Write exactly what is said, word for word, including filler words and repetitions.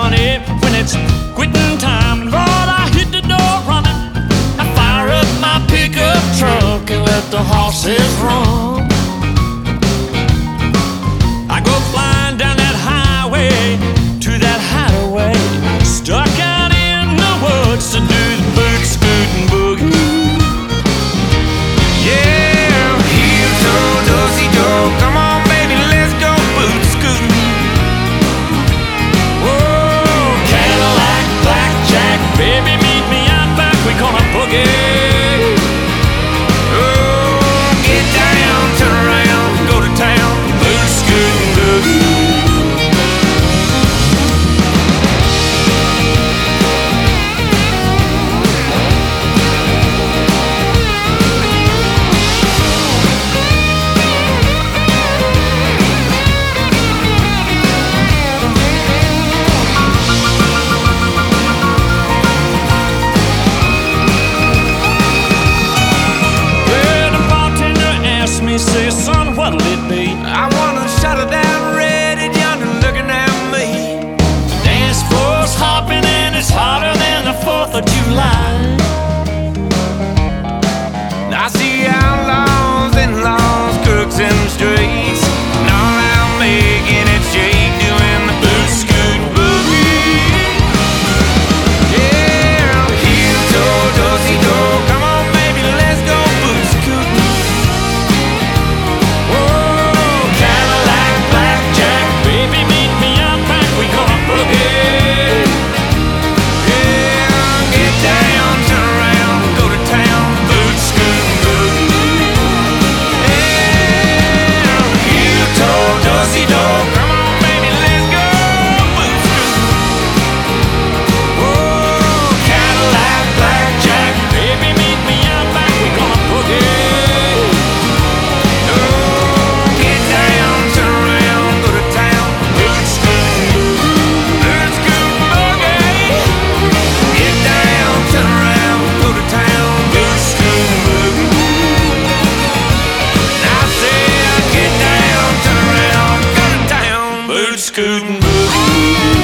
money when it's quitting time. Lord, I hit the door running. I fire up my pickup truck and let the horses run. I go flying down that highway to that hideaway, stuck out in the woods to do the boot scootin' boogie. Yeah, heel toe, dosey do, come on baby, let's go boot scootin'. Whoa, Cadillac, blackjack, baby, meet me out back, we gonna boogie. Oh, get down, turn around, go to town, boot scootin' boogie. Say, son, what'll it be? I want a shot of that red and yonder looking at me. The dance floor's hopping and it's hotter than the fourth of July. I see outlaws and laws, crooks in the streets, and all out making it shake, doing the boot scoot boogie. Yeah, heel toe, dosey do, come on baby, let's go boot scootin'. Scootin' boogie.